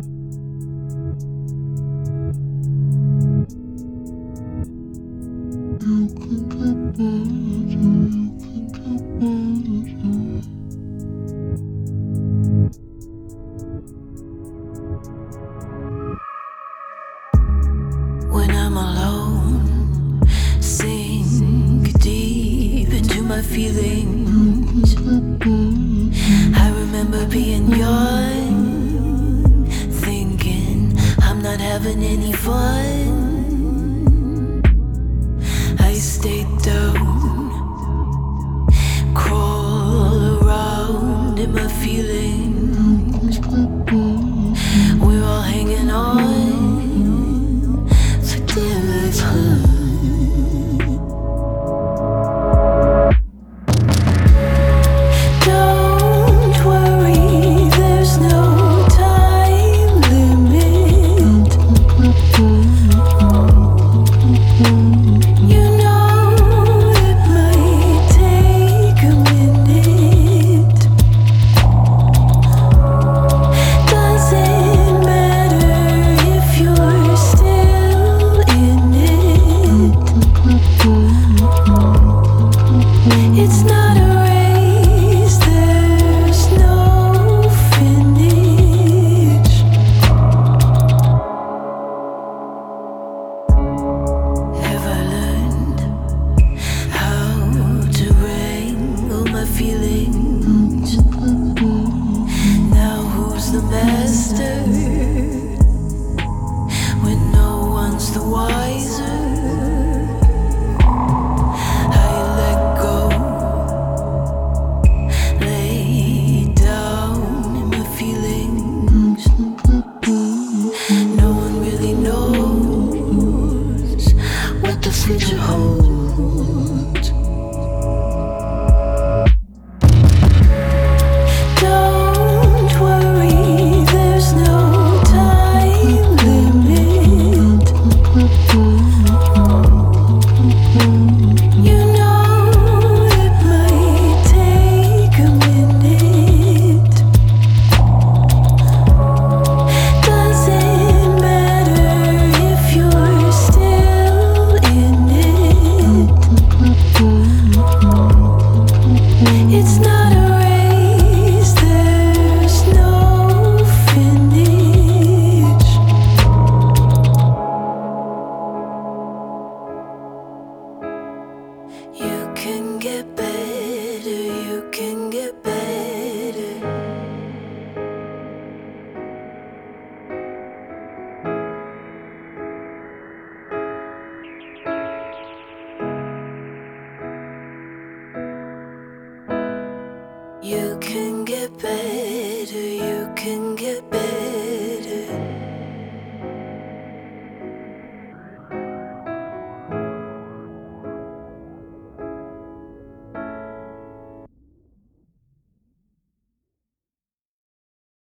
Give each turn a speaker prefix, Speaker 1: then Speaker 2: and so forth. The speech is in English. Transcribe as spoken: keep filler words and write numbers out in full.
Speaker 1: When I'm alone, sink deep into my feelings. I remember being young, thinking I'm not having any fun. I stayed down, crawl around in my feelings. We're all hanging on for dear life, huh? Feelings. Now who's the master when no one's the wiser? I let go, lay down in my feelings. No one really knows what the future holds. It's not a race, there's no finish. You can get better, you can get better. You can get better.